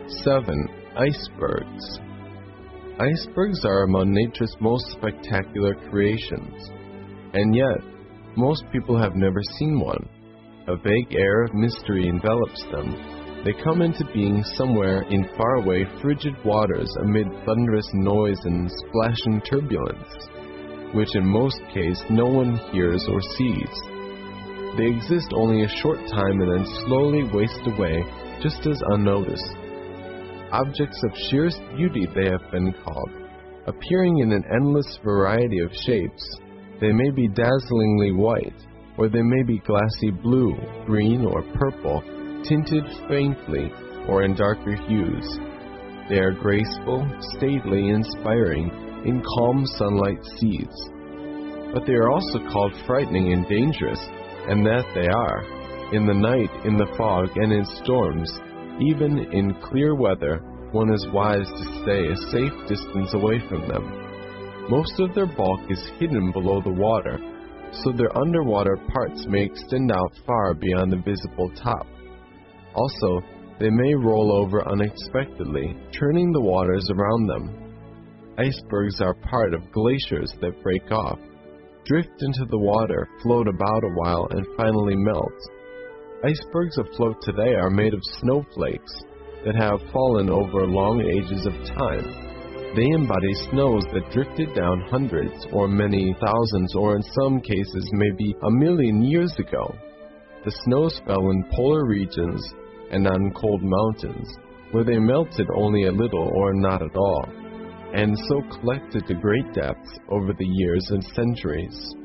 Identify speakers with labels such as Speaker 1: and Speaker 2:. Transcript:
Speaker 1: 7. Icebergs. Icebergs are among nature's most spectacular creations, and yet, most people have never seen one. A vague air of mystery envelops them. They come into being somewhere in faraway, frigid waters amid thunderous noise and splashing turbulence, which in most cases no one hears or sees. They exist only a short time and then slowly waste away just as unnoticed. Objects of sheerest beauty they have been called, appearing in an endless variety of shapes. They may be dazzlingly white, or they may be glassy blue, green, or purple, tinted faintly or in darker hues. They are graceful, stately, inspiring in calm sunlight seas. But they are also called frightening and dangerous, and that they are. In the night, in the fog, and in storms, even in clear weather, one is wise to stay a safe distance away from them. Most of their bulk is hidden below the water, so their underwater parts may extend out far beyond the visible top. Also, they may roll over unexpectedly, turning the waters around them. Icebergs are part of glaciers that break off, drift into the water, float about a while, and finally melt. Icebergs afloat today are made of snowflakes that have fallen over long ages of time. They embody snows that drifted down hundreds or many thousands, or in some cases maybe a million years ago. The snows fell in polar regions and on cold mountains, where they melted only a little or not at all, and so collected to great depths over the years and centuries.